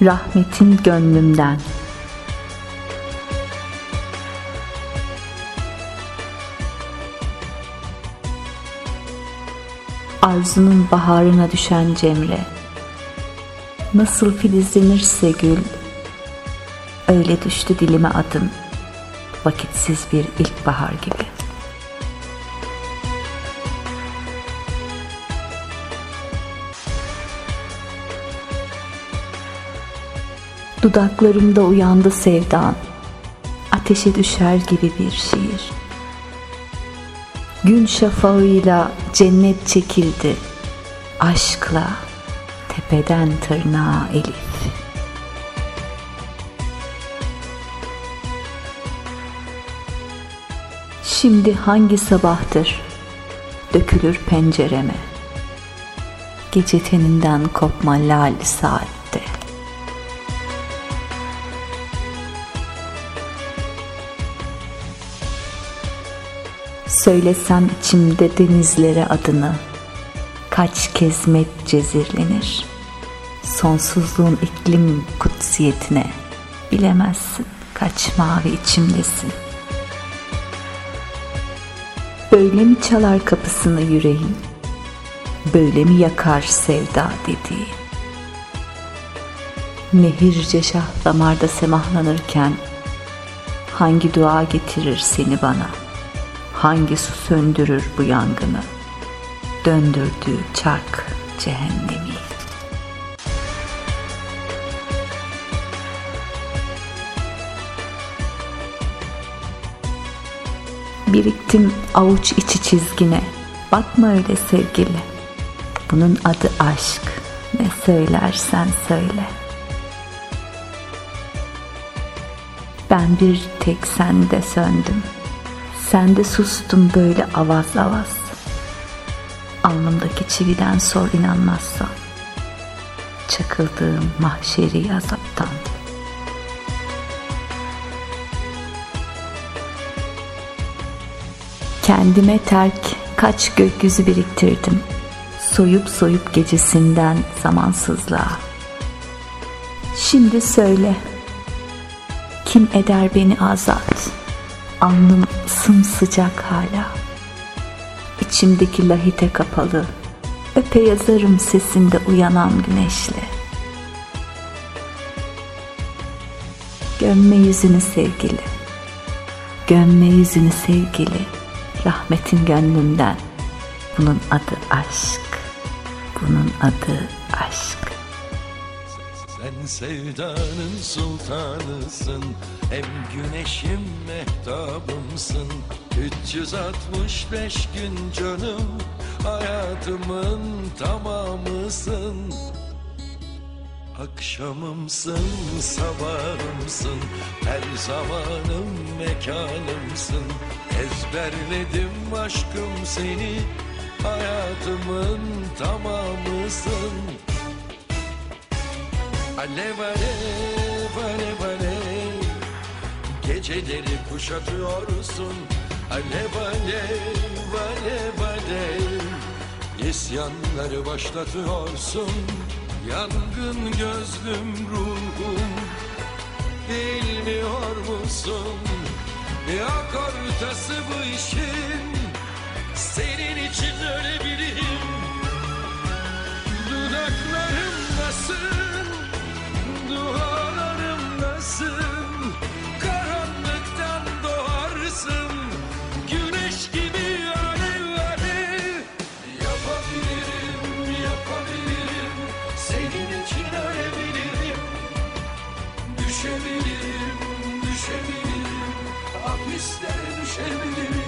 rahmetin gönlümden. Arzunun baharına düşen cemre, nasıl filizlenirse gül, öyle düştü dilime adın, vakitsiz bir ilkbahar gibi. Dudaklarımda uyandı sevdan, ateşe düşer gibi bir şiir. Gün şafağıyla cennet çekildi, aşkla tepeden tırnağa elif. Şimdi hangi sabahtır dökülür pencereme, gece teninden kopma lal saatte. Söylesem içimde denizlere adını, kaç kez medcezirlenir. Sonsuzluğun iklim kutsiyetine, bilemezsin kaç mavi içimdesin. Böyle mi çalar kapısını yüreğin, böyle mi yakar sevda dediği? Nehirce şah damarda semahlanırken, hangi dua getirir seni bana? Hangi su söndürür bu yangını, döndürdüğü çark cehennemi? Biriktim avuç içi çizgine, bakma öyle sevgili. Bunun adı aşk, ne söylersen söyle. Ben bir tek sende söndüm, sende sustum böyle avaz avaz. Alnımdaki çividen sor inanmazsan, çakıldığım mahşeri azaptan. Kendime terk kaç gökyüzü biriktirdim, soyup soyup gecesinden zamansızlığa. Şimdi söyle, kim eder beni azat? Alnım sımsıcak hala, İçimdeki lahite kapalı, öpe yazarım sesinde uyanan güneşle. Gömme yüzünü sevgili, gömme yüzünü sevgili, rahmetin gönlümden. Bunun adı aşk, bunun adı aşk. Sen sevdanın sultanısın, hem güneşim mehtabımsın. 365 gün canım, hayatımın tamamısın. Akşamımsın, sabahımsın, her zamanım mekanımsın. Ezberledim aşkım seni, hayatımın tamamısın. Alev alev alev alev, geceleri kuşatıyorsun. Alev alev alev alev, isyanları başlatıyorsun. Yangın gözlüm ruhum, bilmiyor musun? Yok ortası bu işin, senin için ölebilirim. Dudaklarımdasın, dualarımdasın, karanlıktan doğarsın, güneş gibi alev alev. Yapabilirim, yapabilirim, senin için ölebilirim. Düşebilirim, düşebilirim, hapislere düşebilirim.